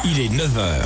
il est 9h.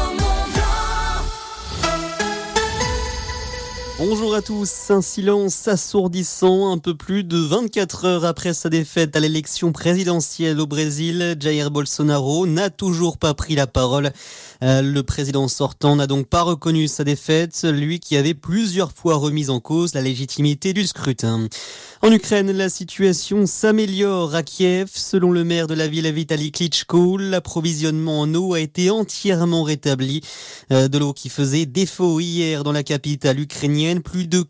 Bonjour à tous, un silence assourdissant un peu plus de 24 heures après sa défaite à l'élection présidentielle au Brésil. Jair Bolsonaro n'a toujours pas pris la parole. Le président sortant n'a donc pas reconnu sa défaite, lui qui avait plusieurs fois remis en cause la légitimité du scrutin. En Ukraine, la situation s'améliore à Kiev. Selon le maire de la ville, Vitali Klitschko, l'approvisionnement en eau a été entièrement rétabli. De l'eau qui faisait défaut hier dans la capitale ukrainienne. Plus de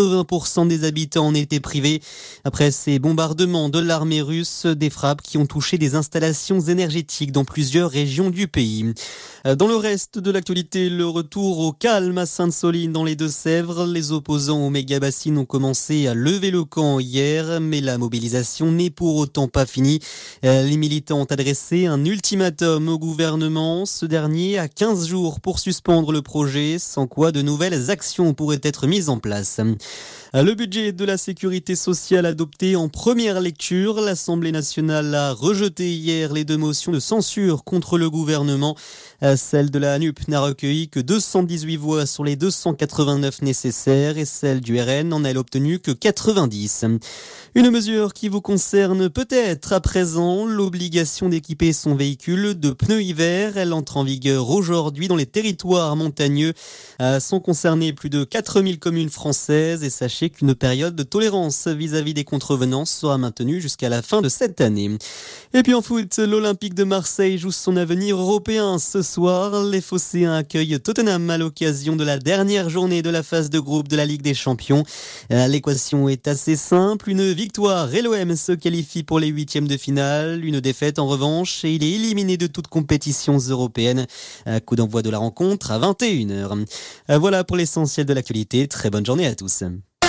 80% des habitants en étaient privés. Après ces bombardements de l'armée russe, des frappes qui ont touché des installations énergétiques dans plusieurs régions du pays. Dans le reste de l'actualité, le retour au calme à Sainte-Soline dans les Deux-Sèvres. Les opposants au méga-bassine ont commencé à lever le camp hier, mais la mobilisation n'est pour autant pas finie. Les militants ont adressé un ultimatum au gouvernement. Ce dernier a 15 jours pour suspendre le projet, sans quoi de nouvelles actions pourraient être mises en place. Le budget de la sécurité sociale adopté en première lecture. L'Assemblée nationale a rejeté hier les 2 motions de censure contre le gouvernement. Celle de la NUP n'a recueilli que 218 voix sur les 289 nécessaires et celle du RN n'en a obtenu que 90. Une mesure qui vous concerne peut-être à présent, l'obligation d'équiper son véhicule de pneus hiver. Elle entre en vigueur aujourd'hui dans les territoires montagneux. Sont concernées plus de 4000 communes françaises et sachez qu'une période de tolérance vis-à-vis des contrevenants sera maintenue jusqu'à la fin de cette année. Et puis en foot, l'Olympique de Marseille joue son avenir européen ce soir. Les Phocéens accueillent Tottenham à l'occasion de la dernière journée de la phase de groupe de la Ligue des Champions. L'équation est assez simple, une victoire et l'OM se qualifie pour les 8e de finale. Une défaite en revanche et il est éliminé de toute compétition européenne. Coup d'envoi de la rencontre à 21h. Voilà pour l'essentiel de l'actualité. Très bonne journée à tous.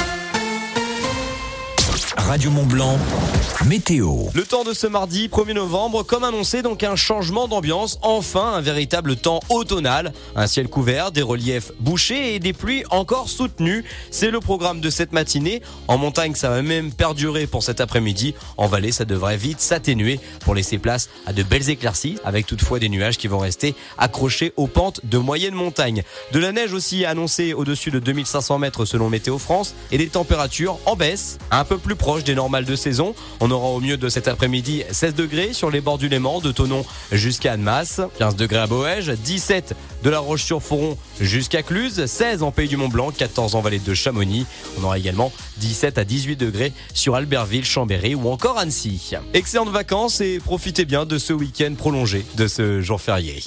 Radio Mont-Blanc, météo. Le temps de ce mardi 1er novembre, comme annoncé, donc un changement d'ambiance, enfin un véritable temps automnal. Un ciel couvert, des reliefs bouchés et des pluies encore soutenues. C'est le programme de cette matinée. En montagne, ça va même perdurer pour cet après-midi. En vallée, ça devrait vite s'atténuer pour laisser place à de belles éclaircies, avec toutefois des nuages qui vont rester accrochés aux pentes de moyenne montagne. De la neige aussi annoncée au-dessus de 2500 mètres selon Météo France et des températures en baisse, un peu plus proches des normales de saison. On aura au mieux de cet après-midi 16 degrés sur les bords du Léman, de Thonon jusqu'à Annemasse, 15 degrés à Boëge, 17 de La Roche-sur-Foron jusqu'à Cluse, 16 en Pays du Mont-Blanc, 14 en vallée de Chamonix. On aura également 17 à 18 degrés sur Albertville, Chambéry ou encore Annecy. Excellentes vacances et profitez bien de ce week-end prolongé, de ce jour férié.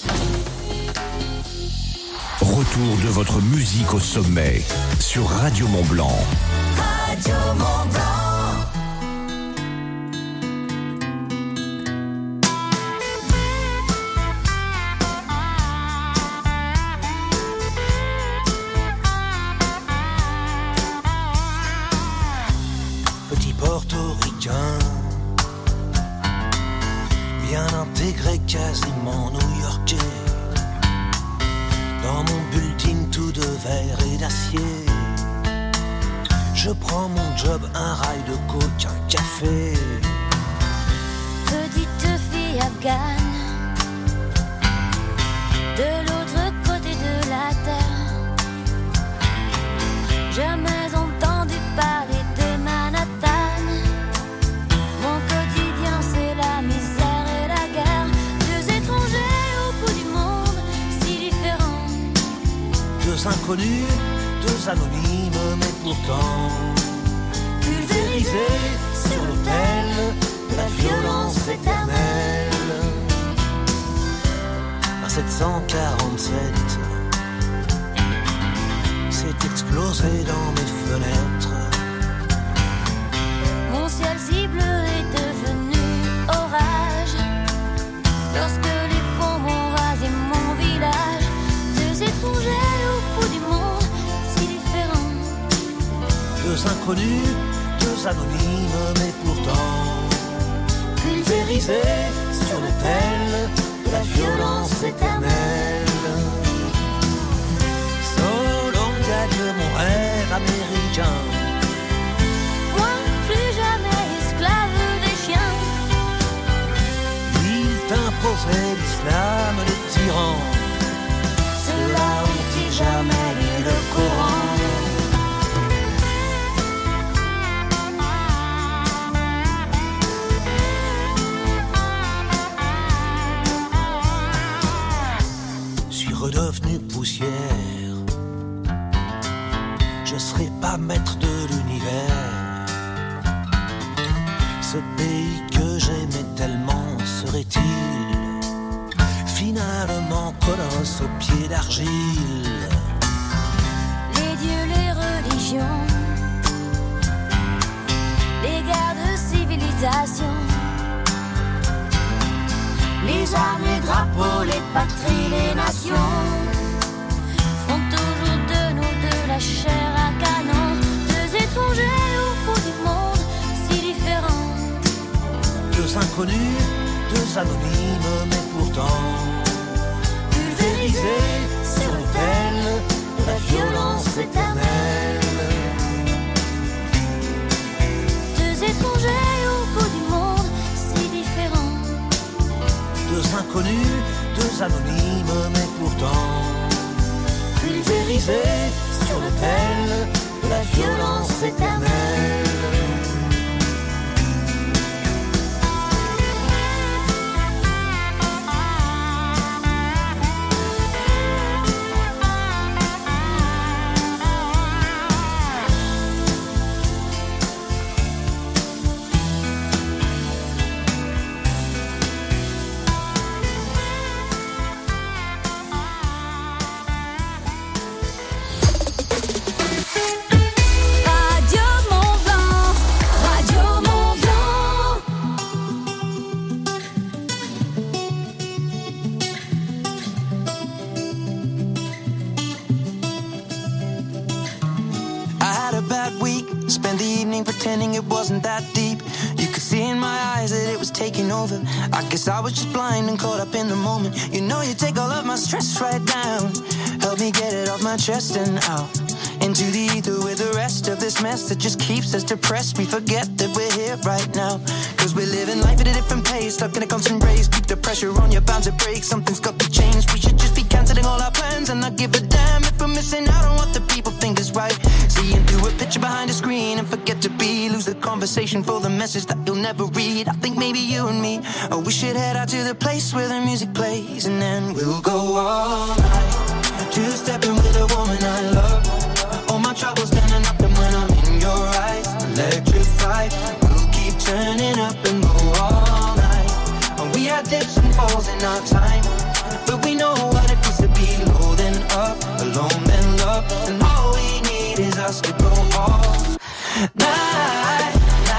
Retour de votre musique au sommet sur Radio Mont-Blanc. Radio Mont-Blanc. Petit portoricain, bien intégré, quasiment new-yorkais. Dans mon bulletin tout de verre et d'acier, je prends mon job, un rail de coke, un café. Petite fille afghane, de l'autre côté de la terre. Jamais entendu parler de Manhattan. Mon quotidien c'est la misère et la guerre. 2 étrangers au bout du monde, si différents. 2 inconnus, 2 anonymes, mais pourtant pulvérisés sur l'autel de la violence éternelle. À 747, c'est explosé dans mes fenêtres. Mon ciel si bleu est devenu orage lorsque les bombes ont rasé mon village. 2 étrangers au bout du monde, si différents. 2 inconnus, 2 anonymes, mais pourtant pulvérisés sur l'autel de la violence éternelle. Solon gagne mon rêve américain. Moi, plus jamais esclave des chiens. Il t'imposait l'islam des tyrans. ce pays que j'aimais tellement serait-il finalement colosse aux pieds d'argile? Les dieux, les religions, les guerres de civilisation, les armes, les drapeaux, les patries, les nations font toujours de nous de la chair à canon, deux étrangers au bout du monde si différents, Deux inconnus, deux anonymes, mais pourtant pulvérisés sur l'autel de la violence éternelle. deux étrangers au bout du monde si différents, Deux inconnus, deux anonymes, mais pourtant pulvérisés sur l'autel de la violence éternelle. Radio Mont-Blanc, Radio Mont-Blanc. I had a bad week, spent the evening pretending it wasn't that deep. You could see in my eyes that it was taking over. I guess I was just blind and caught up in the moment. You know you take all of my stress right down. Help me get it off my chest and out into the ether with the rest of this mess that just keeps us depressed. We forget that we're here right now, cause we're living life at a different pace, stuck in a constant race. Keep the pressure on, you're bound to break. Something's got to change. We should just be cancelling all our plans and not give a damn if we're missing out on what the people think is right. Seeing through a picture behind a screen and forget to be, lose the conversation for the message that you'll never read. I think maybe you and me, oh, we should head out to the place where the music plays, and then we'll go all night, two-stepping with a woman I love. All my troubles standing up, and when I'm in your eyes, electrified. We'll keep turning up and go all night. And we had dips and falls in our time, but we know what it feels to be low then up, alone then love. And all we need is us to go all night,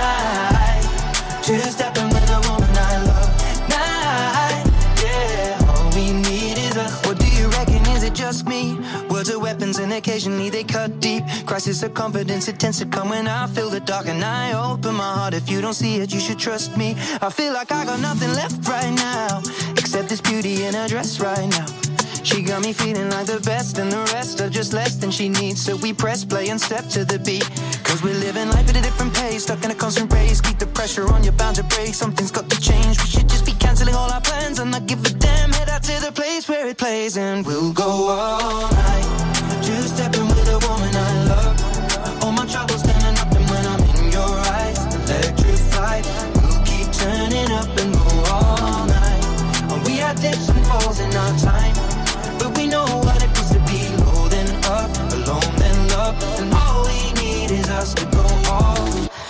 night. Two-stepping with a woman I love. Night, yeah. All we need is us. What do you reckon? Is it just me? Words are weapons and occasionally they cut deep. Crisis of confidence, it tends to come when I feel the dark and I open my heart. If you don't see it, you should trust me. I feel like I got nothing left right now, except this beauty in her dress right now. She got me feeling like the best, and the rest are just less than she needs. So we press play and step to the beat, cause we're living life at a different pace, stuck in a constant race. Keep the pressure on, you're bound to break. Something's got to change. We should just be cancelling all our plans and not give a damn. Head out to the place where it plays, and we'll go all night, two-stepping with a woman I love. All my troubles standing up, and when I'm in your eyes, electrified. We'll keep turning up and go all night. And we had dips and falls in our time, but we know what it feels to be low then up, alone then love. And all we need is us to go all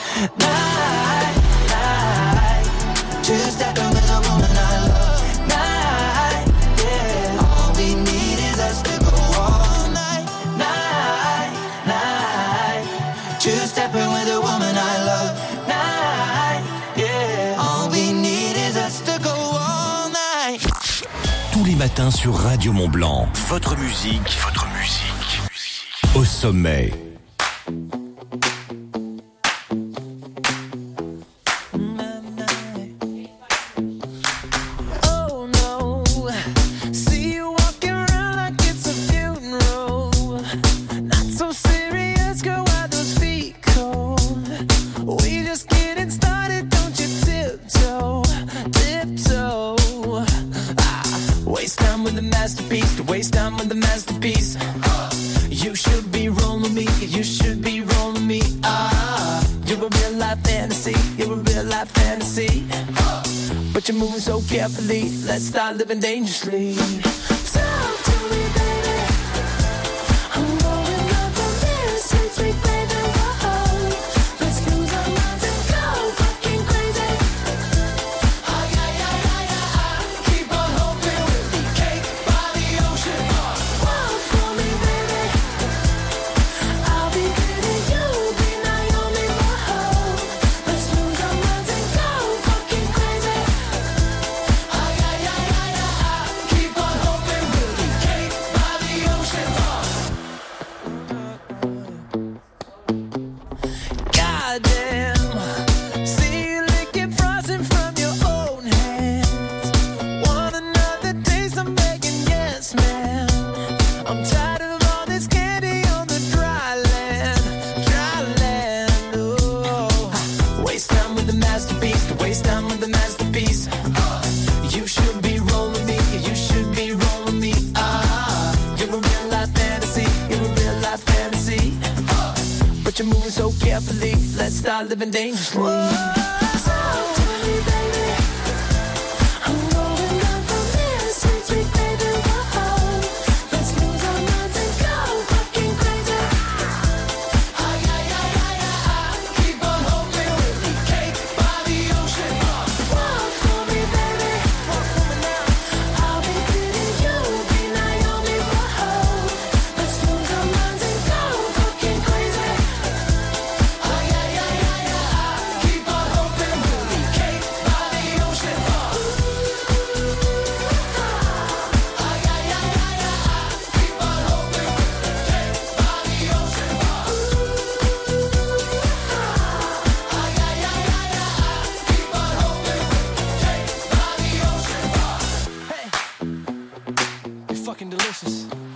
night, night. Two-stepping with a woman I love. Night, yeah. All we need is us to go all night, night, night. Two-stepping with a woman I love. Night, yeah. All we need is us to go all night. Tous les matins sur Radio Mont-Blanc. Votre musique au sommet. Oh no, see you walking around like it's a funeral. Not so serious, girl, why those feet cold? We just getting started, don't you tiptoe, tiptoe. Waste time with the masterpiece, to waste time with the masterpiece. You should be rolling me, you should be rolling me. You're a real life fantasy, you're a real life fantasy. But you're moving so carefully, let's start living dangerously. Talk to me, baby. I'm going up on this, sweet, sweet baby. Whoa. Let's lose our minds and go fucking crazy. let's start living dangerously. Talk to me, baby. I'm going up from here, sweet, sweet baby. Whoa, let's lose our minds and go fucking crazy. Ay, ay, ay, ay, ay, keep on hoping we'll be cake by the ocean. Walk for me, baby. Walk for me now. I'll be pretty, you'll be Naomi. Whoa, let's lose our minds and go fucking crazy. Ay, ay, ay, ay, ay, keep on hoping we'll be cake by the ocean. Ay, ay, ay, ay, ay, keep on hoping we'll be cake by the ocean. Ay, ay, ay, ay, ay, keep on hoping we'll be cake by the ocean. Hey, you're fucking delicious.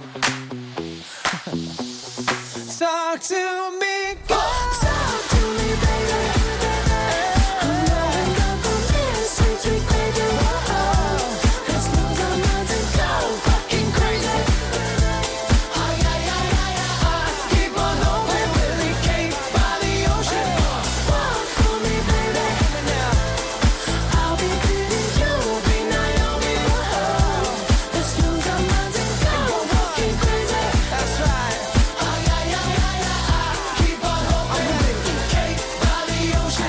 Talk to me, Talk to me, baby. I'm going up from here, sweet, sweet baby. Whoa, let's lose our minds and go fucking crazy. Ay, ay, ay, ay, ay, keep on hoping we'll be cake by the ocean. Walk for me, baby. I'll be pretty, you'll be Naomi. Whoa, let's lose our minds and go fucking crazy. That's right. Ay, ay, ay, ay, ay, keep on hoping we'll be cake by the ocean.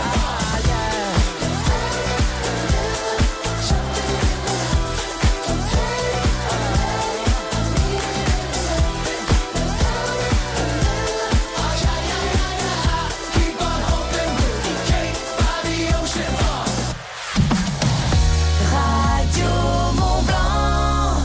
Keep on hoping we'll be cake by the ocean. Radio Mont Blanc.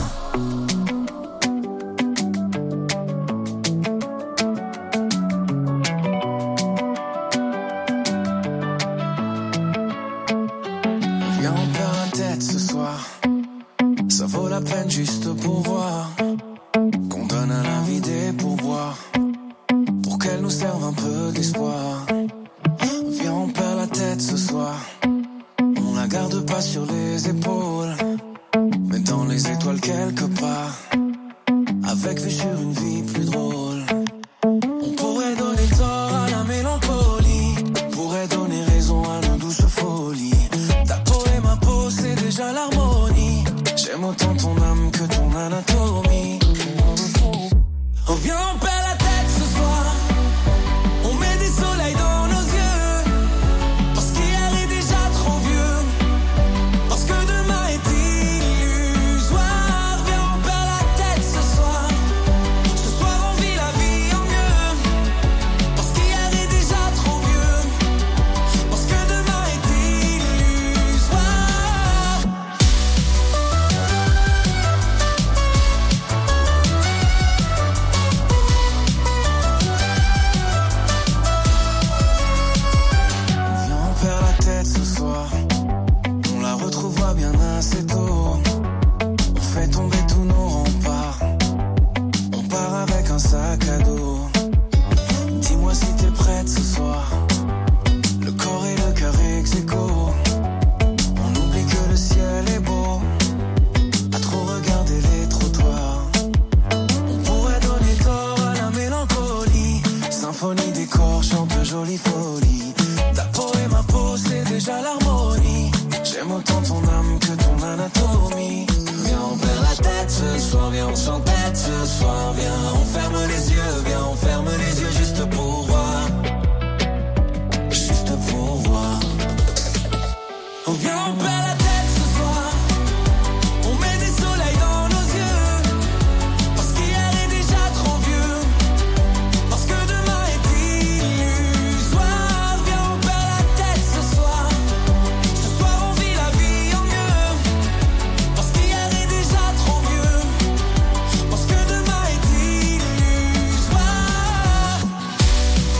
Viens, on perd la tête ce soir. Ça vaut la peine juste pour voir qu'on donne à la vie des pourboires pour qu'elle nous serve un peu d'espoir. Viens, on perd la tête ce soir. On la garde pas sur les épaules, mais dans les étoiles quelque part, avec vue sur une vie plus drôle. On pourrait donner tort à la mélancolie, pourrait donner raison à nos douces folies. Ta peau et ma peau, c'est déjà l'harmonie. J'aime autant ton âme que ton anatomie. Oh, viens, on perd la tête ce soir. On met des soleils dans nos yeux, parce qu'hier est déjà trop vieux, parce que demain est illusoire. Viens, on perd la tête ce soir. Ce soir, on vit la vie en mieux, parce qu'hier est déjà trop vieux, parce que demain est illusoire. Viens, on perd la tête ce soir. On la retrouvera bien assez tôt. On fait tomber tous nos remparts. On part avec un sac à dos. Dis-moi si t'es prête ce soir. Le corps et le cœur ex aequo. On oublie que le ciel est beau. À trop regarder les trottoirs. On pourrait donner tort à la mélancolie. Symphonie des corps chante jolie folie. Ta peau et ma peau, c'est déjà l'harmonie. J'aime autant ton âme que ton anatomie. Viens, on perd la tête ce soir. Viens, on s'entête ce soir. Viens, on ferme les yeux. Viens, on ferme les yeux juste pour voir. Juste pour voir. Oh, viens, on perd la tête ce soir. On met des soleils dans nos yeux, parce qu'hier est déjà trop vieux, parce que demain est illusoire. Viens, on perd la tête ce soir. Ce soir, on vit la vie en mieux, parce qu'hier est déjà trop vieux, parce que demain est illusoire.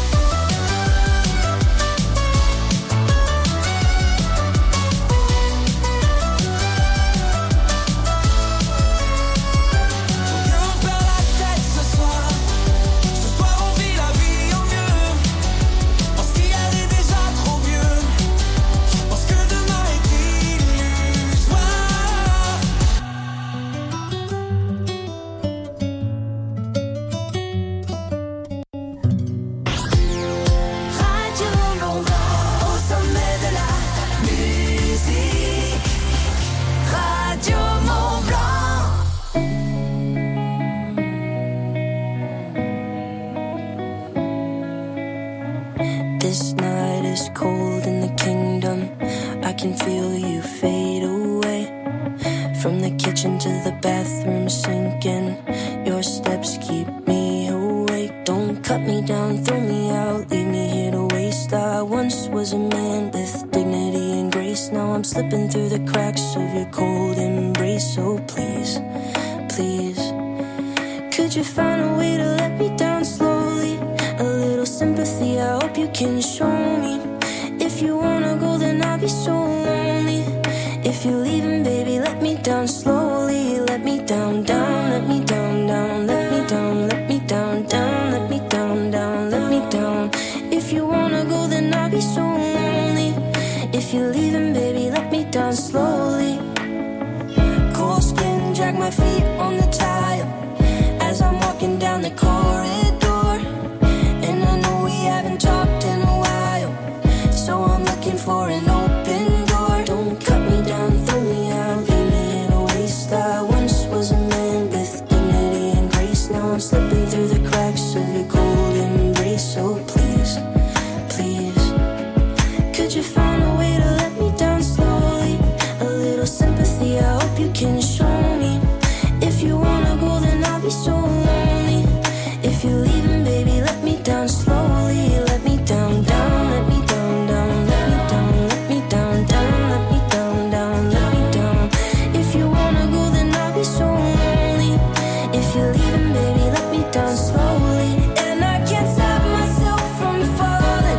is cold in the kingdom. I can feel you fade away. From the kitchen to the bathroom sinking. Your steps keep me awake. Don't cut me down, throw me out, leave me here to waste. I once was a man with dignity and grace. Now I'm slipping through the cracks of your cold embrace. So please, please, could you find a way to let me down slowly? A little sympathy, I hope you can show me. If you wanna go, then I'll be so lonely. If you're leaving, baby, let me down slowly. Let me down, down, let me down, down, let me down, let me down, down, let me down, down, let me down. If you wanna go, then I'll be so lonely. If you're leaving, baby, let me down slowly. Cold skin, drag my feet on the tile as I'm walking down the corridor. And I know we haven't talked in a while, so I'm looking for an open door. Don't cut me down, throw me out, leave me in a waste. I once was a man with dignity and grace. Now I'm slipping through the cracks of your cold embrace. So please, please, could you find a way to let me down slowly? A little sympathy, I hope you can show me. If you wanna go, then I'll be so lonely. If you're leaving, baby, let me down slowly. Let me down, down, let me down, down, let me down, let me down, down, let me down, down, let me down. If you wanna go, then I'll be so lonely. If you're leaving, baby, let me down slowly. And I can't stop myself from falling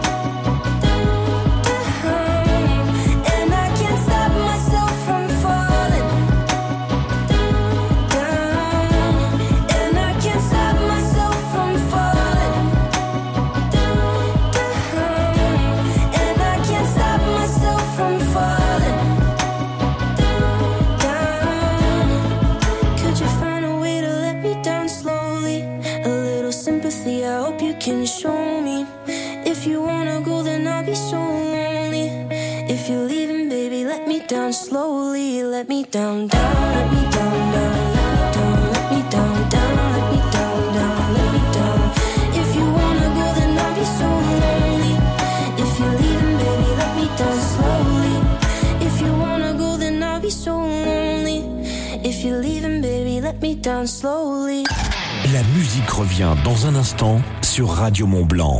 down. And I can't stop myself from falling down. And I can't stop myself from falling down. And I can't stop myself from falling down. Could you find a way to let me down slowly? A little sympathy, I hope you can show me. If you wanna go, then I'll be so lonely. If you're leaving, baby, let me down slowly. Let me down, down, let me down, down, let me down, down, let me down, down, let me down. If you wanna go, then I'll be so lonely. If you're leaving, baby, let me down slowly. If you wanna go, then I'll be so lonely. If you're leaving, baby, let me down slowly. La musique revient dans un instant sur Radio Mont-Blanc.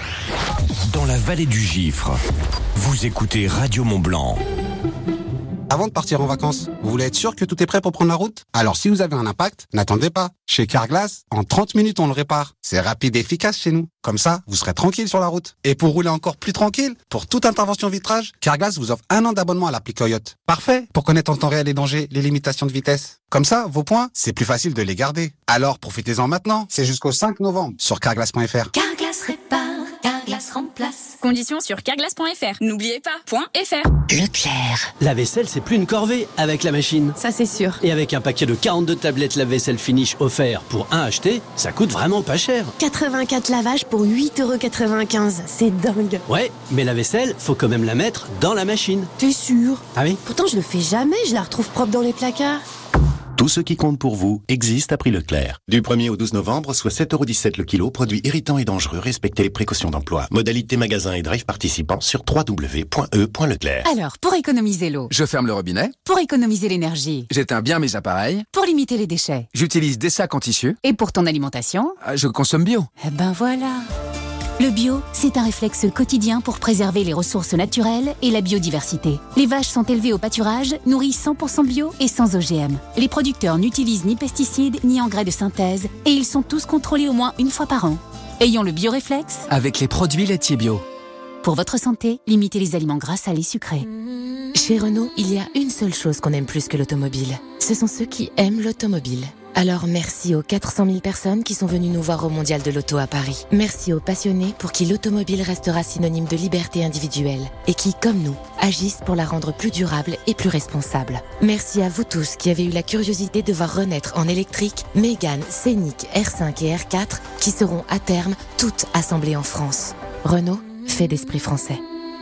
Dans la vallée du Gifre, vous écoutez Radio Mont-Blanc. Avant de partir en vacances, vous voulez être sûr que tout est prêt pour prendre la route? Alors si vous avez un impact, n'attendez pas. Chez Carglass, en 30 minutes on le répare. C'est rapide et efficace chez nous. Comme ça, vous serez tranquille sur la route. Et pour rouler encore plus tranquille, pour toute intervention vitrage, Carglass vous offre 1 an d'abonnement à l'appli Coyote. Parfait pour connaître en temps réel les dangers, les limitations de vitesse. Comme ça, vos points, c'est plus facile de les garder. Alors profitez-en maintenant. C'est jusqu'au 5 novembre sur carglass.fr. Carglass répare, Carglass remplace. Conditions sur carglass.fr. N'oubliez pas, .fr. Leclerc. La vaisselle, c'est plus une corvée avec la machine. Ça, c'est sûr. Et avec un paquet de 42 tablettes lave-vaisselle finish offert pour un acheté, ça coûte vraiment pas cher. 84 lavages pour 8,95 €. C'est dingue. Ouais, mais la vaisselle, faut quand même la mettre dans la machine. T'es sûr? Ah oui? Pourtant, je le fais jamais, je la retrouve propre dans les placards. Tout ce qui compte pour vous existe à prix Leclerc. Du 1er au 12 novembre, soit 7,17 € le kilo, produits irritants et dangereux, respectez les précautions d'emploi. Modalité magasin et drive participants sur www.e.leclerc. Alors, pour économiser l'eau, Je ferme le robinet, pour économiser l'énergie, j'éteins bien mes appareils, pour limiter les déchets, j'utilise des sacs en tissu, et pour ton alimentation, je consomme bio. eh ben voilà. Le bio, c'est un réflexe quotidien pour préserver les ressources naturelles et la biodiversité. Les vaches sont élevées au pâturage, nourries 100% bio et sans OGM. Les producteurs n'utilisent ni pesticides ni engrais de synthèse et ils sont tous contrôlés au moins une fois par an. Ayons le bioréflexe. Avec les produits laitiers bio. Pour votre santé, limitez les aliments gras, salés, sucrés. Chez Renault, il y a une seule chose qu'on aime plus que l'automobile. Ce sont ceux qui aiment l'automobile. Alors merci aux 400 000 personnes qui sont venues nous voir au Mondial de l'Auto à Paris. Merci aux passionnés pour qui l'automobile restera synonyme de liberté individuelle et qui, comme nous, agissent pour la rendre plus durable et plus responsable. Merci à vous tous qui avez eu la curiosité de voir renaître en électrique Mégane, Scénic, R5 et R4 qui seront à terme toutes assemblées en France. Renault fait d'esprit français.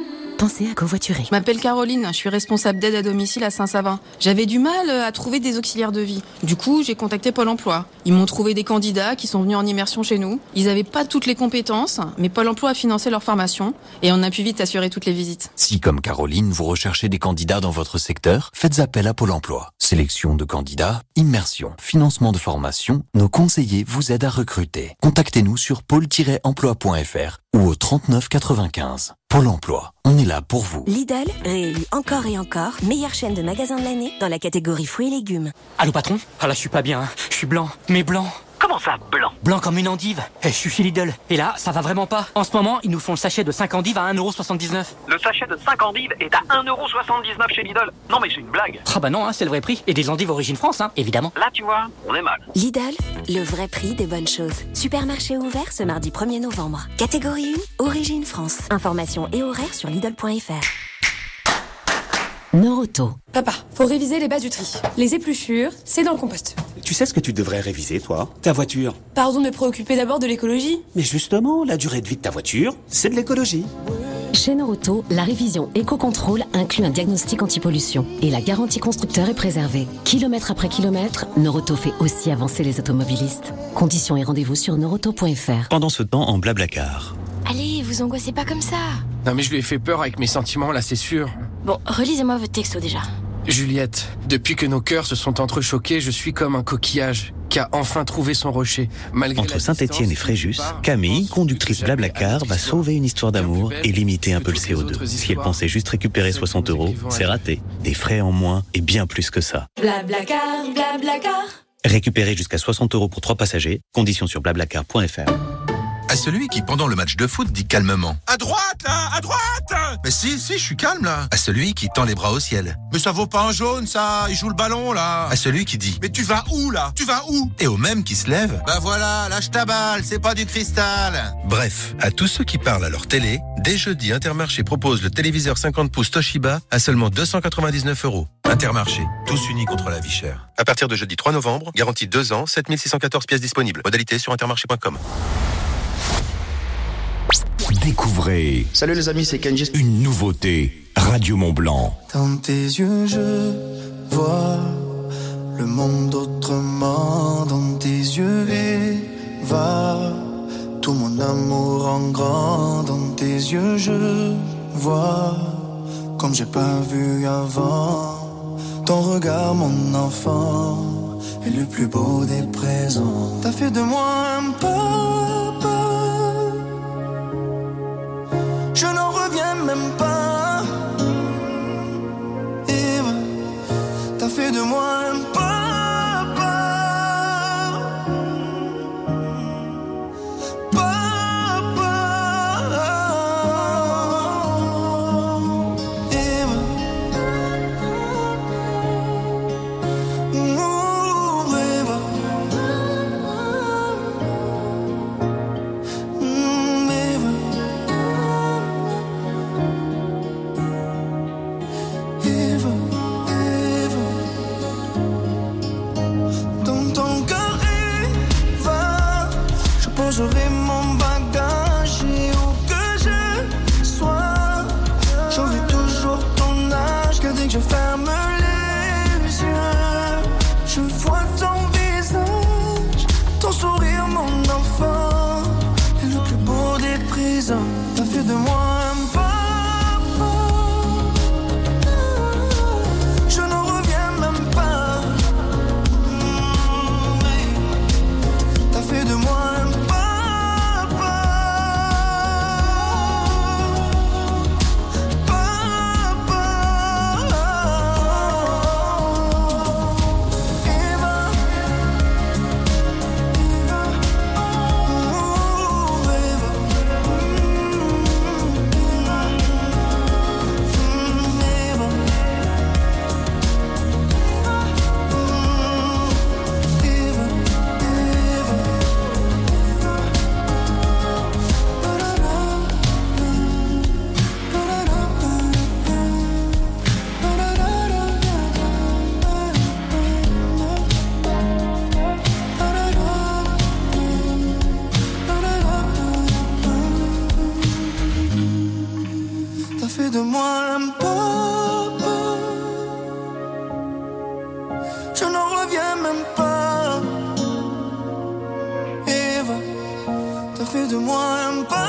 pensez à covoiturer. Je m'appelle Caroline, je suis responsable d'aide à domicile à Saint-Savin. J'avais du mal à trouver des auxiliaires de vie. Du coup, j'ai contacté Pôle emploi. Ils m'ont trouvé des candidats qui sont venus en immersion chez nous. Ils n'avaient pas toutes les compétences, mais Pôle emploi a financé leur formation et on a pu vite assurer toutes les visites. Si, comme Caroline, vous recherchez des candidats dans votre secteur, faites appel à Pôle emploi. Sélection de candidats, immersion, financement de formation, nos conseillers vous aident à recruter. Contactez-nous sur pôle-emploi.fr ou au 39 95. Pôle emploi, on est là pour vous. Lidl, réélu encore et encore, meilleure chaîne de magasins de l'année dans la catégorie fruits et légumes. Allô patron? Ah là je suis pas bien, hein. Je suis blanc, mais blanc. Comment ça, blanc? Blanc comme une endive. Je suis chez Lidl. Et là, ça va vraiment pas. En ce moment, ils nous font le sachet de 5 endives à 1,79€. Le sachet de 5 endives est à 1,79€ chez Lidl. Non mais c'est une blague. Ah bah non, hein, c'est le vrai prix. Et des endives origine France, hein, évidemment. Là tu vois, on est mal. Lidl, le vrai prix des bonnes choses. Supermarché ouvert ce mardi 1er novembre. Catégorie 1, origine France. Informations et horaires sur Lidl.fr. Noroto. Papa, faut réviser les bases du tri. Les épluchures, c'est dans le compost. Tu sais ce que tu devrais réviser, toi? Ta voiture. Pardon de me préoccuper d'abord de l'écologie. Mais justement, la durée de vie de ta voiture, c'est de l'écologie. Chez Noroto, la révision éco-contrôle inclut un diagnostic anti-pollution et la garantie constructeur est préservée. Kilomètre après kilomètre, Noroto fait aussi avancer les automobilistes. Conditions et rendez-vous sur noroto.fr. Pendant ce temps, en Blablacar. Allez, vous angoissez pas comme ça. Non mais je lui ai fait peur avec mes sentiments là, c'est sûr. Bon, relisez-moi votre texto déjà. Juliette, depuis que nos cœurs se sont entrechoqués, je suis comme un coquillage qui a enfin trouvé son rocher. Malgré Entre Saint-Étienne et Fréjus, Camille, conductrice Blablacar, va sauver une histoire d'amour et limiter un peu le CO2. Si elle pensait juste récupérer 60€, c'est raté. Des frais en moins et bien plus que ça. Blablacar, Blablacar. Récupérez jusqu'à 60€ pour 3 passagers. Conditions sur blablacar.fr. À celui qui, pendant le match de foot, dit calmement « À droite, là! À droite !» Mais si, je suis calme, là. À celui qui tend les bras au ciel. « Mais ça vaut pas un jaune, ça! Il joue le ballon, là !» À celui qui dit « Mais tu vas où, là? Tu vas où ?» Et au même qui se lève « Bah voilà, lâche ta balle, c'est pas du cristal !» Bref, à tous ceux qui parlent à leur télé, dès jeudi, Intermarché propose le téléviseur 50 pouces Toshiba à seulement 299€. Intermarché, tous unis contre la vie chère. À partir de jeudi 3 novembre, garantie 2 ans, 7614 pièces disponibles. Modalité sur intermarché.com. Découvrez. Salut les amis, c'est Kenji. Une nouveauté. Radio Mont-Blanc. Dans tes yeux, je vois le monde autrement. Dans tes yeux, et va tout mon amour en grand. Dans tes yeux, je vois comme j'ai pas vu avant. Ton regard, mon enfant, est le plus beau des présents. T'as fait de moi un papa. Je n'en reviens même pas. Eve, t'as fait de moi un papa. Papa. Eve. Oh, Eve. Eve. T'as fait de moi un papa. Je n'en reviens même pas. Eva, t'as fait de moi un papa.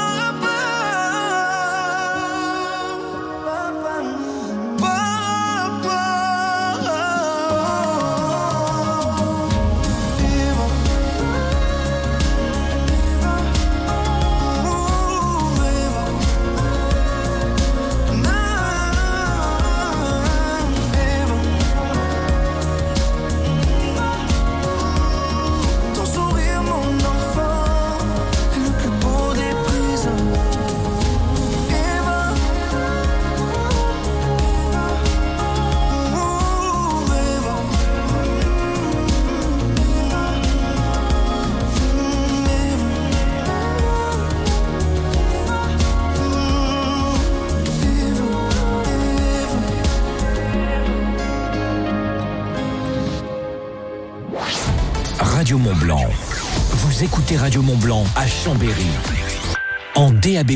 Radio Mont-Blanc. Vous écoutez Radio Mont-Blanc à Chambéry. En DAB+.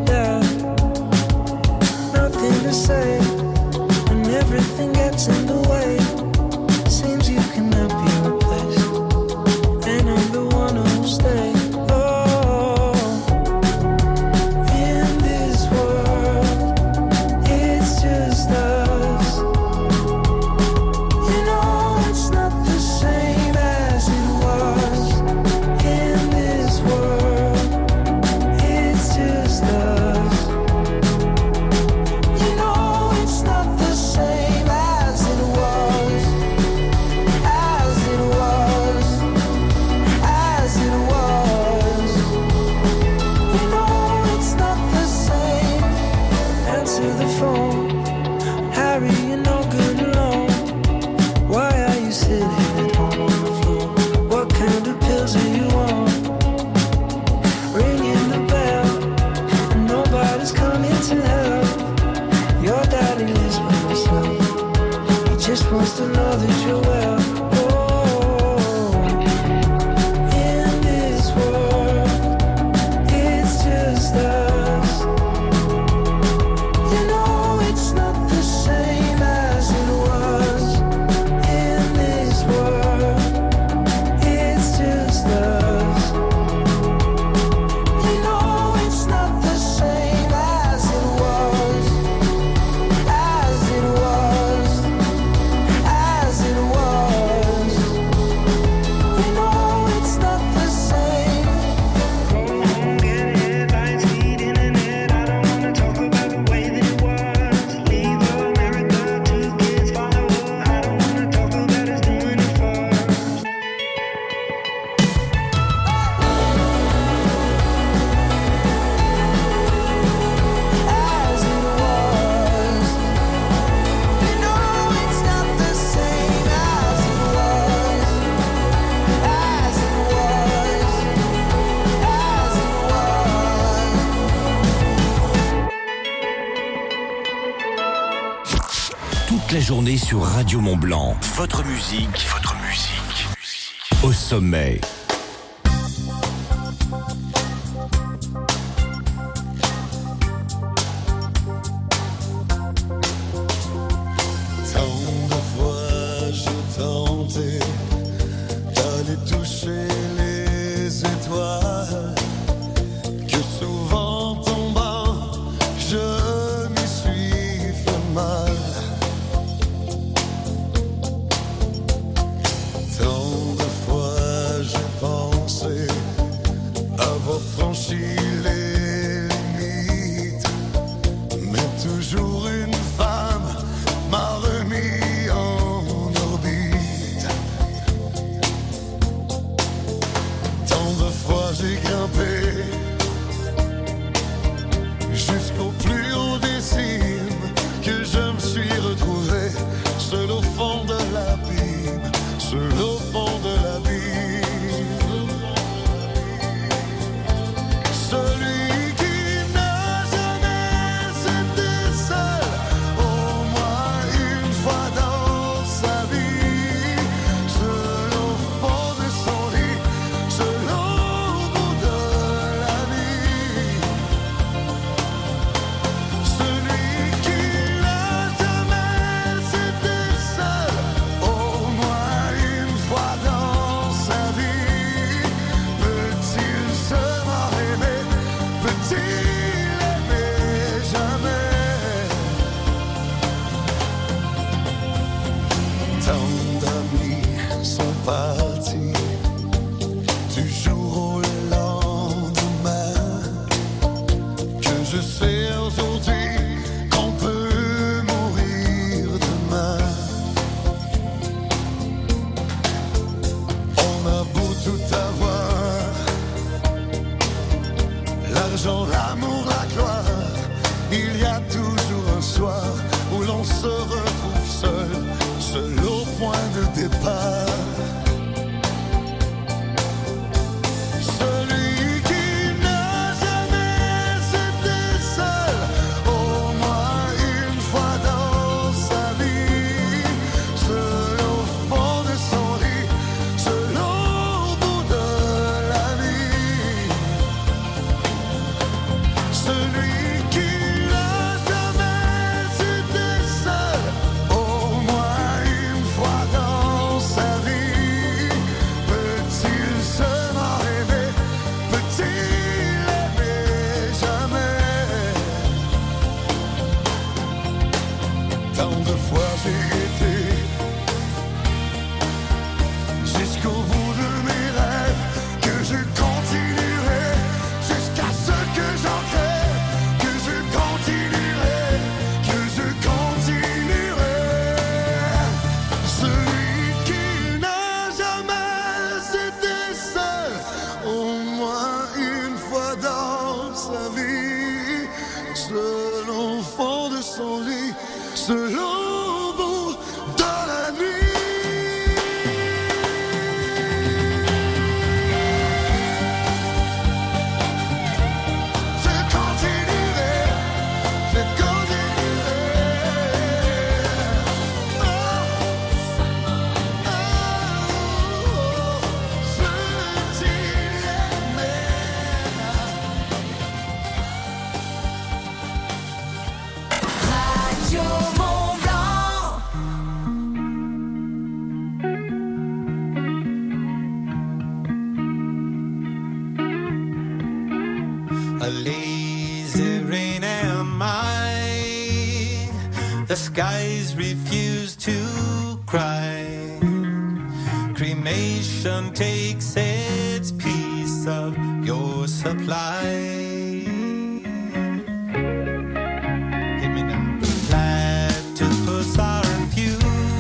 say, and everything gets in the way. just wants to know that you're well. In this world, it's just us. You know it's not the same as it was. In this world, it's just us. You know it's not the same as it was. As it was. As it was. You know it's not the same. Get headlines, feed internet. I don't wanna talk about the way that it was. Leave America to the kids follow. I don't wanna talk about us doing it first. As it was. You know it's not the same as it was. As it was. As it was. Toute la journée sur Radio Mont-Blanc. Votre musique au sommet. Tant de fois j'ai tenté d'aller toucher les étoiles, que souvent tombant, je m'y suis fait mal. Tant de fois j'ai pensé avoir franchi les limites, mais toujours une femme m'a remis en orbite. Tant de fois j'ai grimpé jusqu'au plus haut des cimes, que je me suis retrouvé seul au fond de l'abîme, seul au fond de l'abîme. Celui qui n'a jamais été seul, au moins une fois dans sa vie, seul au fond de son lit, seul au bout de la nuit. Celui qui n'a jamais été seul, au moins une fois dans sa vie, peut-il seulement aimer, peut-il aimer jamais? Tant d'amis sont partis du jour au lendemain, que je sais aujourd'hui qu'on peut mourir demain. On a beau tout avoir, l'argent, l'amour, la gloire, il y a toujours un soir où l'on se retrouve seul, seul au point de départ. Celui qui n'a jamais été seul, au moins une fois dans sa vie, seul au fond de son lit, seul au bout de la nuit. Celui qui n'a jamais été seul, au moins une fois dans sa please refuse to cry. Cremation takes its piece of your supply. Hit me now. Platypus are few.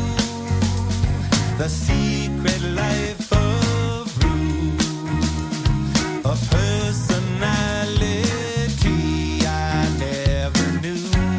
The secret life of Rue. A personality I never knew.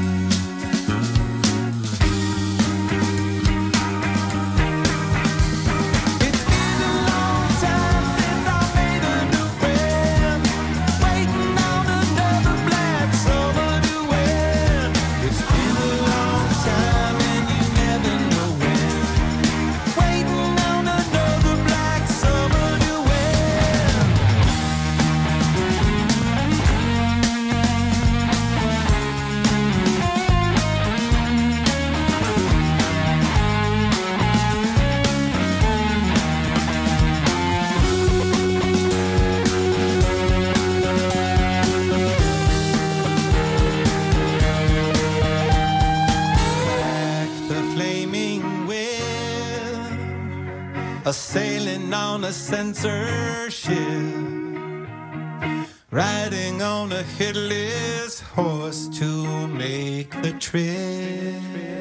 A sailing on a censorship, riding on a headless horse to make the trip.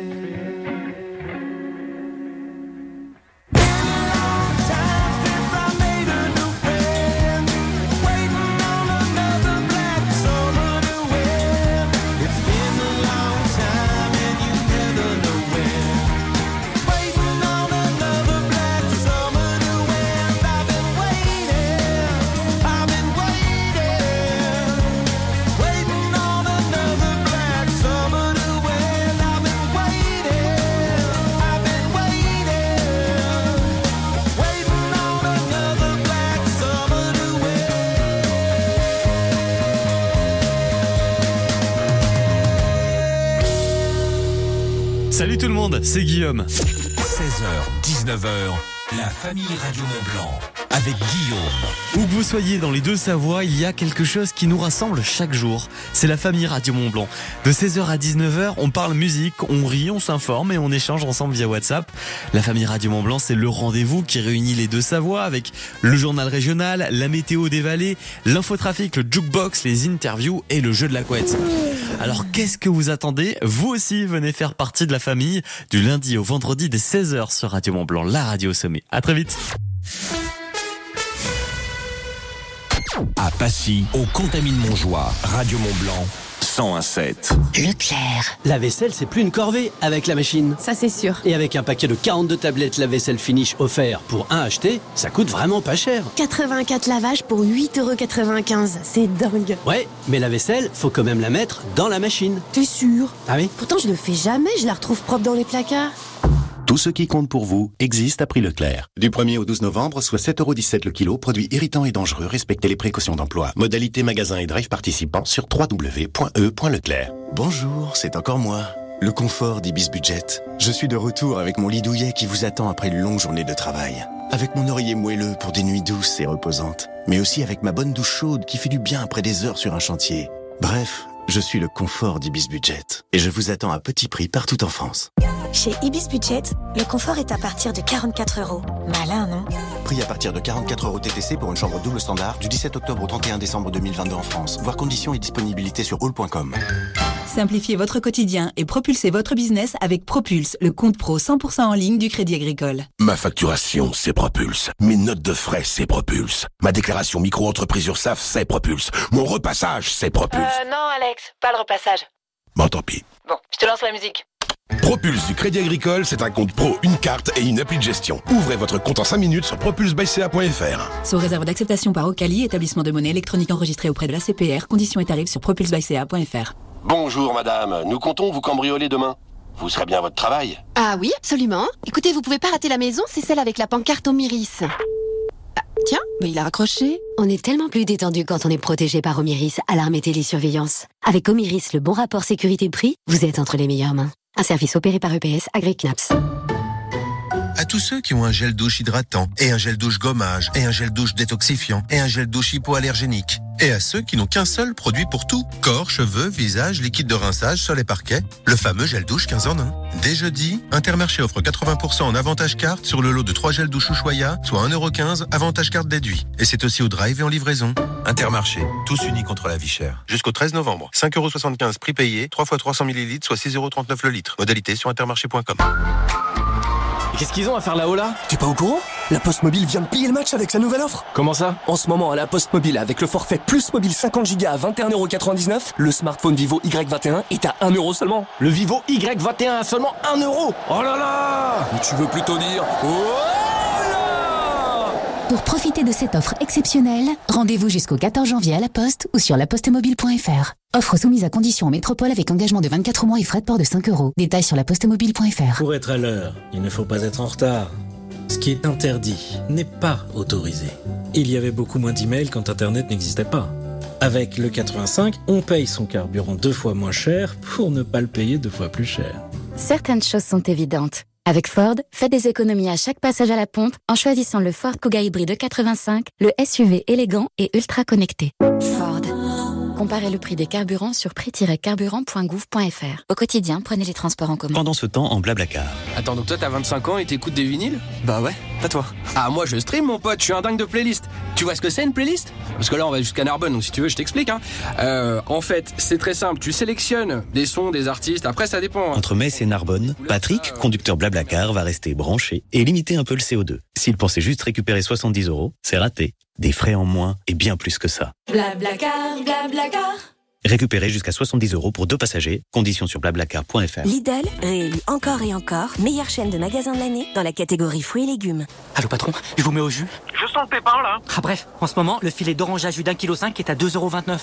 Salut tout le monde, c'est Guillaume. 16h, 19h, la famille Radio Mont-Blanc avec Guillaume. Où que vous soyez dans les Deux-Savoies, il y a quelque chose qui nous rassemble chaque jour. C'est la famille Radio Mont-Blanc. De 16h à 19h, on parle musique, on rit, on s'informe et on échange ensemble via WhatsApp. La famille Radio Mont-Blanc, c'est le rendez-vous qui réunit les Deux-Savoies avec le journal régional, la météo des vallées, l'infotrafic, le jukebox, les interviews et le jeu de la couette. Alors qu'est-ce que vous attendez ? Vous aussi venez faire partie de la famille du lundi au vendredi dès 16h sur Radio Mont-Blanc, la radio au sommet. À très vite. À Passy, au Contamine-Montjoie, Radio Mont-Blanc, 101.7. Leclerc. La vaisselle, c'est plus une corvée avec la machine. Ça, c'est sûr. Et avec un paquet de 42 tablettes lave-vaisselle Finish offert pour un acheté, ça coûte vraiment pas cher. 84 lavages pour 8,95 €. C'est dingue. Ouais, mais la vaisselle, faut quand même la mettre dans la machine. T'es sûr? Ah oui? Pourtant, je le fais jamais, je la retrouve propre dans les placards. Tout ce qui compte pour vous existe à prix Leclerc. Du 1er au 12 novembre, soit 7,17 € le kilo, produits irritants et dangereux, respectez les précautions d'emploi. Modalité magasin et drive participants sur www.e.leclerc. Bonjour, c'est encore moi, le confort d'Ibis Budget. Je suis de retour avec mon lit douillet qui vous attend après une longue journée de travail. Avec mon oreiller moelleux pour des nuits douces et reposantes. Mais aussi avec ma bonne douche chaude qui fait du bien après des heures sur un chantier. Bref, je suis le confort d'Ibis Budget. Et je vous attends à petit prix partout en France. Chez Ibis Budget, le confort est à partir de 44 €. Malin, non? Prix à partir de 44 € TTC pour une chambre double standard du 17 octobre au 31 décembre 2022 en France. Voir conditions et disponibilité sur all.com. Simplifiez votre quotidien et propulsez votre business avec Propulse, le compte pro 100% en ligne du Crédit Agricole. Ma facturation, c'est Propulse. Mes notes de frais, c'est Propulse. Ma déclaration micro-entreprise URSSAF, c'est Propulse. Mon repassage, c'est Propulse. Non, Alex, pas le repassage. Bon, tant pis. Bon, je te lance la musique. Propulse du Crédit Agricole, c'est un compte pro, une carte et une appli de gestion. Ouvrez votre compte en 5 minutes sur propulsebyca.fr. Sous réserve d'acceptation par Ocali, établissement de monnaie électronique enregistré auprès de la CPR, conditions et tarifs sur propulsebyca.fr. Bonjour madame, nous comptons vous cambrioler demain. Vous serez bien à votre travail? Ah oui, absolument. Écoutez, vous pouvez pas rater la maison, c'est celle avec la pancarte Omiris. Ah, tiens, mais il a raccroché. On est tellement plus détendu quand on est protégé par Omiris, alarme et télésurveillance. Avec Omiris, le bon rapport sécurité-prix, vous êtes entre les meilleures mains. Un service opéré par EPS, Agri-Knaps. À tous ceux qui ont un gel douche hydratant, et un gel douche gommage, et un gel douche détoxifiant, et un gel douche hypoallergénique. Et à ceux qui n'ont qu'un seul produit pour tout. Corps, cheveux, visage, liquide de rinçage, sol et parquet. Le fameux gel douche 15 en 1. Dès jeudi, Intermarché offre 80% en avantage carte sur le lot de 3 gels douche Ushuaïa, soit 1,15€ avantage carte déduit. Et c'est aussi au drive et en livraison. Intermarché, tous unis contre la vie chère. Jusqu'au 13 novembre, 5,75€ prix payé, 3 x 300 ml, soit 6,39€ le litre. Modalité sur intermarché.com. Qu'est-ce qu'ils ont à faire là-haut là? T'es pas au courant? La Poste Mobile vient de plier le match avec sa nouvelle offre. Comment ça? En ce moment, à la Poste Mobile, avec le forfait plus mobile 50Go à 21,99€, le smartphone Vivo Y21 est à 1€ seulement. Le Vivo Y21 à seulement 1€? Oh là là! Ou tu veux plutôt dire... Oh là! Pour profiter de cette offre exceptionnelle, rendez-vous jusqu'au 14 janvier à la Poste ou sur lapostemobile.fr. Offre soumise à condition en métropole avec engagement de 24 mois et frais de port de 5€. Détails sur lapostemobile.fr. Pour être à l'heure, il ne faut pas être en retard. Ce qui est interdit n'est pas autorisé. Il y avait beaucoup moins d'emails quand Internet n'existait pas. Avec le 85, on paye son carburant 2 fois moins cher pour ne pas le payer 2 fois plus cher. Certaines choses sont évidentes. Avec Ford, faites des économies à chaque passage à la pompe en choisissant le Ford Kuga hybride 85, le SUV élégant et ultra connecté. Ford. Comparez le prix des carburants sur prix-carburant.gouv.fr. Au quotidien, prenez les transports en commun. Pendant ce temps, en Blablacar. Attends, donc toi t'as 25 ans et t'écoutes des vinyles? Bah ouais, pas toi. Ah, moi je stream mon pote, je suis un dingue de playlist. Tu vois ce que c'est une playlist? Parce que là on va jusqu'à Narbonne, donc si tu veux je t'explique. En fait, c'est très simple, tu sélectionnes des sons, des artistes, après ça dépend. Entre Metz et Narbonne, Patrick, conducteur Blablacar, va rester branché et limiter un peu le CO2. S'il pensait juste récupérer 70€, c'est raté. Des frais en moins et bien plus que ça. Blablacar, Blablacar. Récupérez jusqu'à 70€ pour 2 passagers. Conditions sur blablacar.fr. Lidl, réélu encore et encore, meilleure chaîne de magasins de l'année dans la catégorie fruits et légumes. Allô patron, je vous mets au jus. Je sens le pépin là. Ah bref, en ce moment, le filet d'orange à jus d'1,5 kg est à 2,29€. 2,29€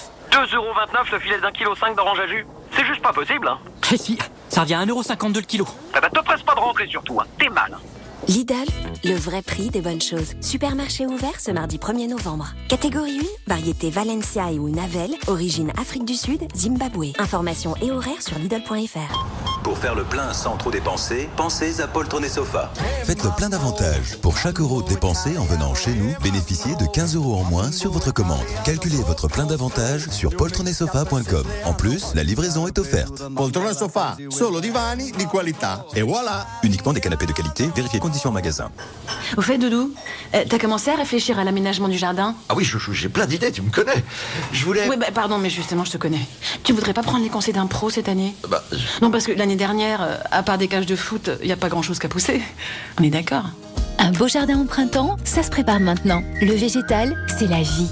le filet d'1,5 kg d'orange à jus. C'est juste pas possible, hein. Eh si, ça revient à 1,52€ le kilo. Ah bah te presse pas de rentrer surtout, hein. T'es mal. Lidl, le vrai prix des bonnes choses. Supermarché ouvert ce mardi 1er novembre. Catégorie 1, variété Valencia et ou Navel, origine Afrique du Sud, Zimbabwe. Informations et horaires sur Lidl.fr. Pour faire le plein sans trop dépenser, pensez à Poltron et Sofa. Faites le plein d'avantages. Pour chaque euro dépensé en venant chez nous, bénéficiez de 15€ en moins sur votre commande. Calculez votre plein d'avantages sur poltronesofa.com. En plus, la livraison est offerte. Poltrone Sofa, solo divani di qualità. Et voilà. Uniquement des canapés de qualité, vérifiez conditions en magasin. Au fait, Doudou, t'as commencé à réfléchir à l'aménagement du jardin? Ah oui, j'ai plein d'idées, tu me connais. Je voulais... Oui, pardon, mais justement, je te connais. Tu voudrais pas prendre les conseils d'un pro cette année? Non, parce que l'année dernière, à part des cages de foot, il n'y a pas grand-chose qu'à pousser. On est d'accord? Un beau jardin au printemps, ça se prépare maintenant. Le végétal, c'est la vie.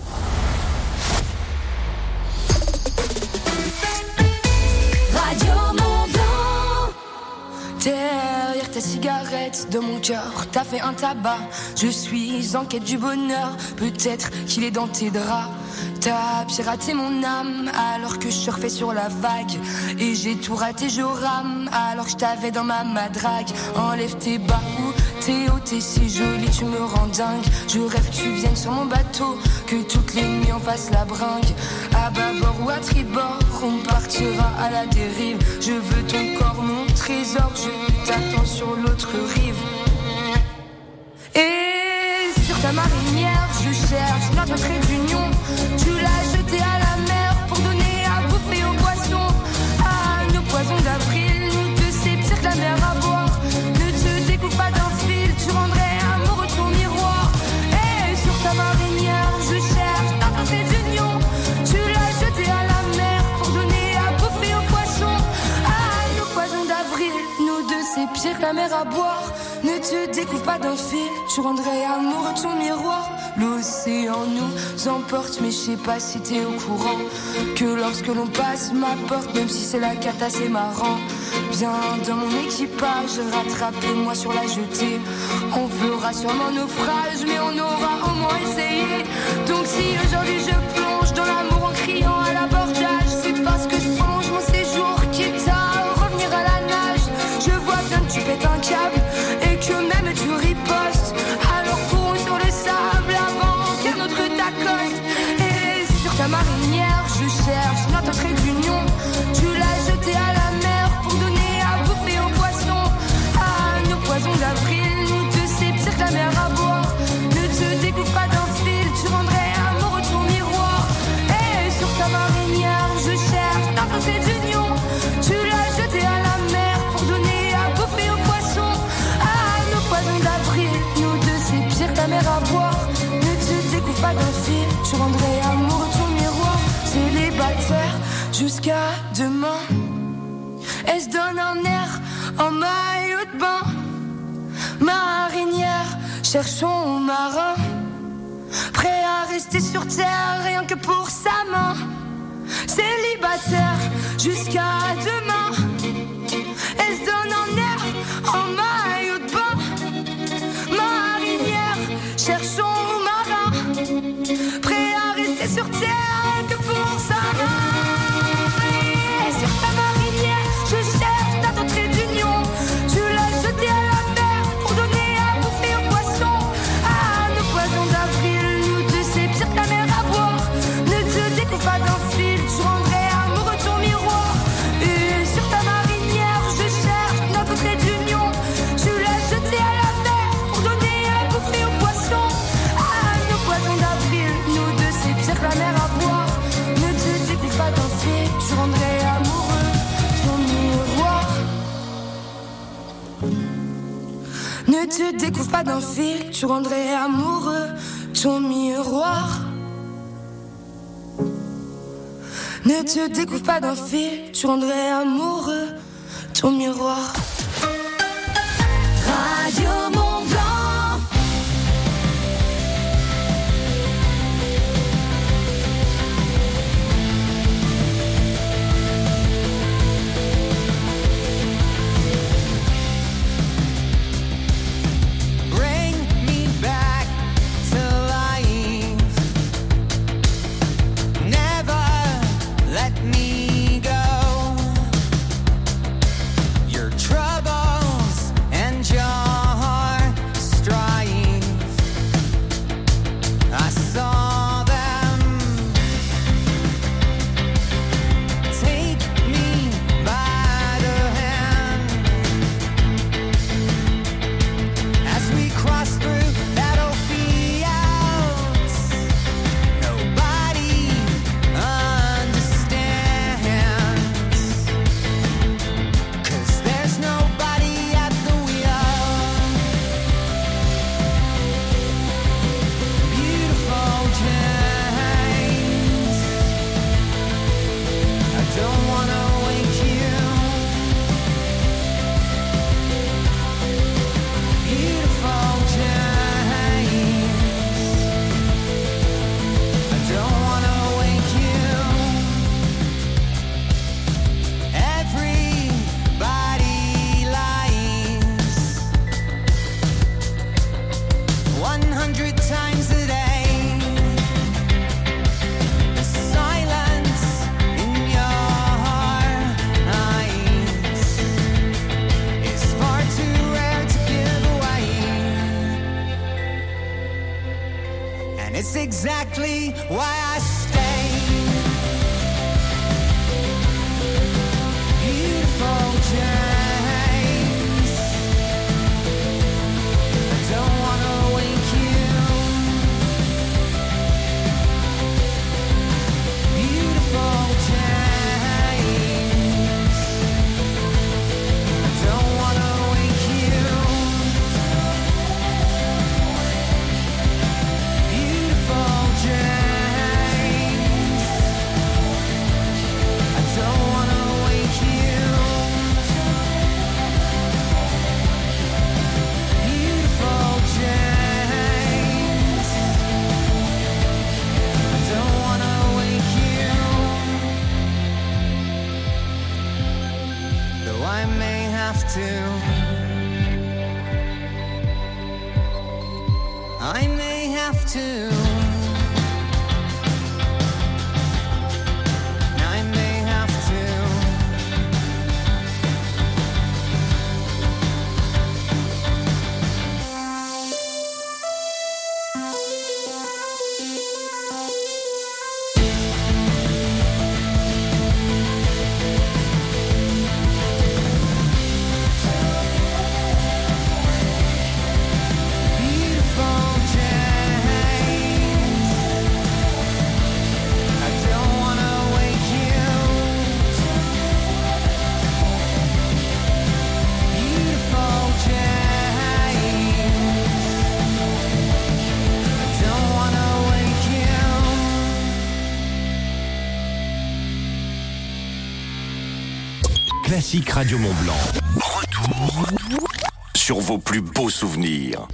Derrière ta cigarette de mon cœur, t'as fait un tabac. Je suis en quête du bonheur, peut-être qu'il est dans tes draps. T'as piraté mon âme alors que je surfais sur la vague. Et j'ai tout raté, je rame alors que je t'avais dans ma madrague. Enlève tes bas ou tes hauts, t'es si jolie, tu me rends dingue. Je rêve que tu viennes sur mon bateau, que toutes les nuits on fasse la bringue. À bâbord ou à tribord, on partira à la dérive. Je veux ton corps, mon trésor, je t'attends sur l'autre rive. Et sur ta marinière, je cherche notre trait d'union. Tu l'as jeté à la mer pour donner à bouffer aux poissons. À nos poisons d'avril, nous deux c'est pire que la mer à boire. Ne te découpe pas d'un fil, tu rendrais amoureux ton miroir. Et sur ta marinière, je cherche notre trait d'union. Tu l'as jeté à la mer pour donner à bouffer aux poissons. À nos poisons d'avril, nous deux c'est pire que la mer à boire. Ne te découvre pas d'un fil, tu rendrais amoureux ton miroir. L'océan nous emporte, mais je sais pas si t'es au courant que lorsque l'on passe ma porte, même si c'est la cata, c'est marrant. Viens dans mon équipage, rattrapez-moi sur la jetée. On fera sûrement naufrage, mais on aura au moins essayé. Donc si aujourd'hui je plonge dans l'amour en criant à l'abordage, c'est parce que je plonge mon séjour, quitte à revenir à la nage. Je vois bien que tu pètes un câble et que même tu ripostes. Alors cours sur le sable avant qu'un autre t'accoste. Et sur ta marinière, je cherche notre trait d'union. Tu l'as jeté à la mer pour donner à bouffer aux poissons. À nos poisons d'avril, jusqu'à demain. Elle se donne un air en maillot de bain. Marinière, cherchons marin, prêt à rester sur terre rien que pour sa main. Célibataire jusqu'à demain. Elle se donne un air en maillot de bain. Marinière, cherchons marin, prêt à rester sur terre rien que pour sa main. Et sur ta marinière, je cherche ta trait d'union. Tu l'as jeté à la mer pour donner à bouffer aux poissons. Ah, nos poissons d'avril, nous deux, c'est pire que la mer à boire. Ne te découpe pas d'un fil, tu rendrais amoureux ton miroir. Et sur ta marinière, je cherche notre trait d'union. Tu l'as jeté à la mer pour donner à bouffer aux poissons. Ah, nos poissons d'avril, nous deux, c'est pire que la mer à boire. Ne te découpe pas d'un fil, tu rendrais amoureux ton miroir. Ne te découvre pas d'un fil, tu rendrais amoureux ton miroir. Ne te découvre pas d'un fil, tu rendrais amoureux ton miroir. Radio Mont Blanc. Bring me back to life. Never let me go. Your troubles and your strife, I saw them. Take me by the hand as we cross through battlefields. Nobody understands, 'cause there's nobody at the wheel. Beautiful James, I don't wanna wake you. Beautiful James, I don't wanna wake you. Everybody lies 100 times a day. The silence in your eyes is far too rare to give away, and it's exactly why I stay. Beautiful James, I don't wanna wake you. Beautiful James, I don't wanna wake you. Beautiful James, I don't wanna wake you. Beautiful James, I don't wanna wake you. Though I may have to, I may have to, I may have to. Beautiful James, classiques Radio Mont-Blanc. Retour sur vos plus beaux souvenirs.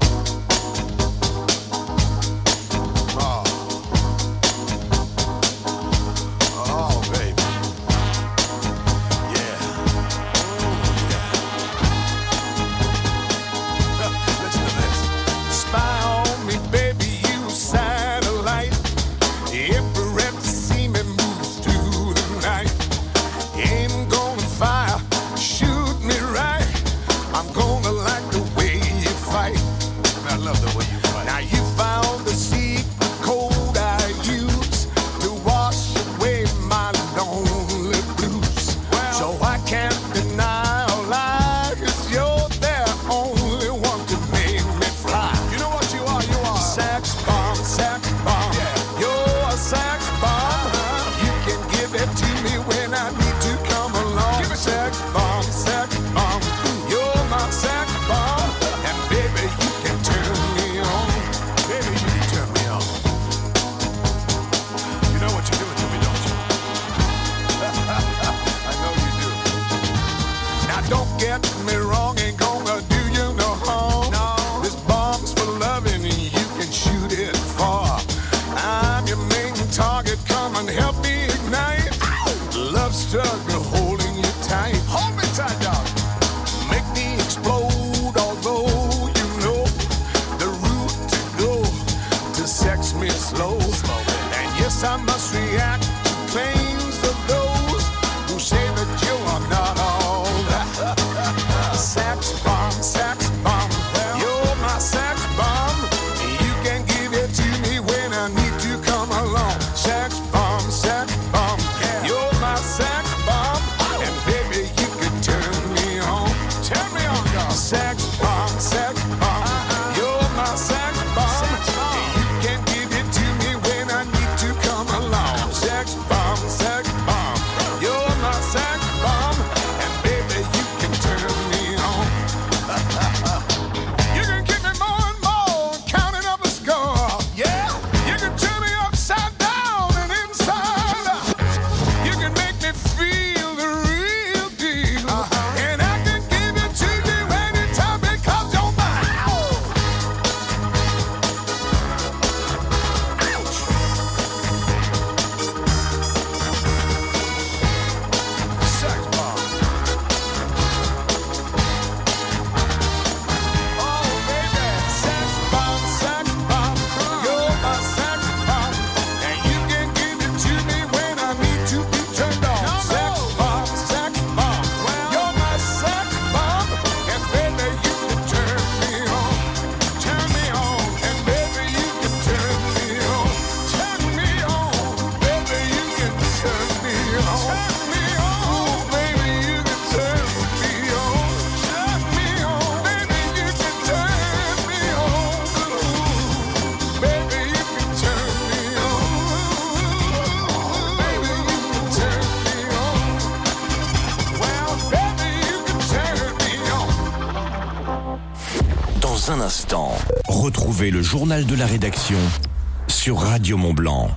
Un instant, retrouvez le journal de la rédaction sur Radio Mont-Blanc.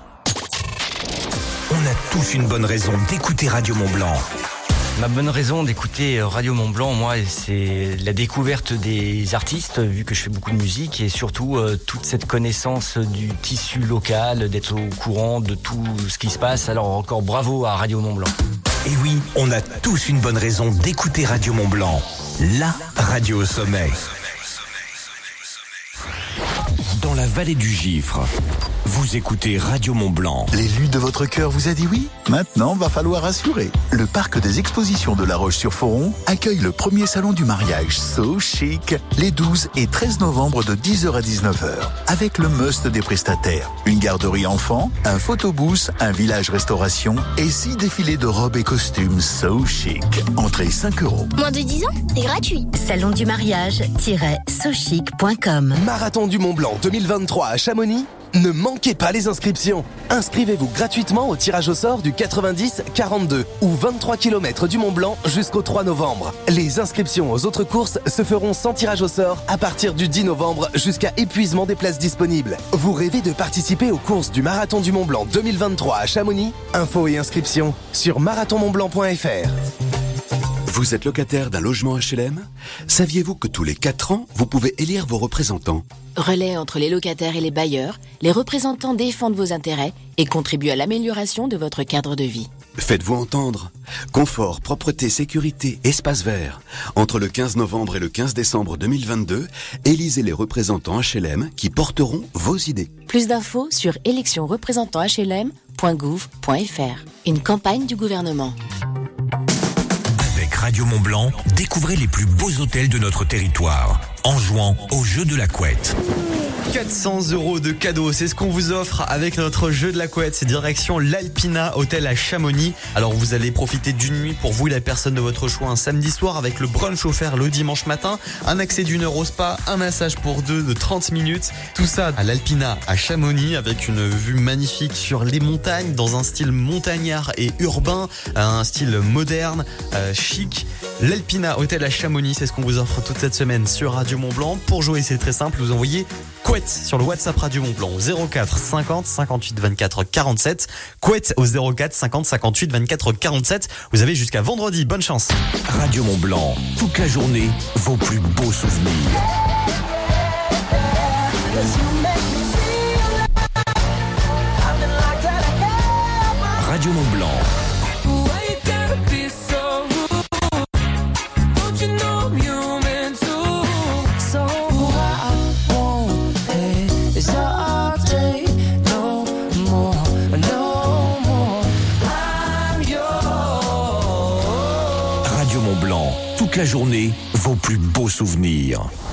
On a tous une bonne raison d'écouter Radio Mont-Blanc. Ma bonne raison d'écouter Radio Mont-Blanc, moi, c'est la découverte des artistes, vu que je fais beaucoup de musique, et surtout toute cette connaissance du tissu local, d'être au courant de tout ce qui se passe. Alors encore bravo à Radio Mont-Blanc. Et oui, on a tous une bonne raison d'écouter Radio Mont-Blanc, la radio au sommet. Dans la vallée du Gifre, vous écoutez Radio Mont-Blanc. L'élu de votre cœur vous a dit oui? Maintenant, va falloir assurer. Le parc des expositions de La Roche-sur-Foron accueille le premier salon du mariage So Chic les 12 et 13 novembre de 10h à 19h. Avec le must des prestataires. Une garderie enfant, un photobooth, un village restauration et 6 défilés de robes et costumes So Chic. Entrée 5 €. Moins de 10 ans, c'est gratuit. Salon du mariage-sochic.com. Marathon du Mont-Blanc 2023 à Chamonix. Ne manquez pas les inscriptions. Inscrivez-vous gratuitement au tirage au sort du 90-42 ou 23 km du Mont-Blanc jusqu'au 3 novembre. Les inscriptions aux autres courses se feront sans tirage au sort à partir du 10 novembre jusqu'à épuisement des places disponibles. Vous rêvez de participer aux courses du Marathon du Mont-Blanc 2023 à Chamonix? Infos et inscriptions sur marathonmontblanc.fr. Vous êtes locataire d'un logement HLM ? Saviez-vous que tous les 4 ans, vous pouvez élire vos représentants ? Relais entre les locataires et les bailleurs, les représentants défendent vos intérêts et contribuent à l'amélioration de votre cadre de vie. Faites-vous entendre. Confort, propreté, sécurité, espace vert. Entre le 15 novembre et le 15 décembre 2022, élisez les représentants HLM qui porteront vos idées. Plus d'infos sur électionreprésentanthlm.gouv.fr. Une campagne du gouvernement. Avec Radio Mont-Blanc, découvrez les plus beaux hôtels de notre territoire en jouant au jeu de la couette. 400 € de cadeaux, c'est ce qu'on vous offre avec notre jeu de la couette. C'est direction l'Alpina Hôtel à Chamonix. Alors vous allez profiter d'une nuit pour vous et la personne de votre choix un samedi soir avec le brunch offert le dimanche matin, un accès d'1 heure au spa, un massage pour 2 de 30 minutes. Tout ça à l'Alpina à Chamonix avec une vue magnifique sur les montagnes dans un style montagnard et urbain, un style moderne, chic. L'Alpina Hôtel à Chamonix, c'est ce qu'on vous offre toute cette semaine sur Radio Mont-Blanc. Pour jouer, c'est très simple, vous envoyez couette sur le WhatsApp Radio Mont-Blanc au 04 50 58 24 47. Couette au 04 50 58 24 47. Vous avez jusqu'à vendredi. Bonne chance. Radio Mont-Blanc, toute la journée, vos plus beaux souvenirs. Radio Mont-Blanc. Radio Mont-Blanc, toute la journée, vos plus beaux souvenirs.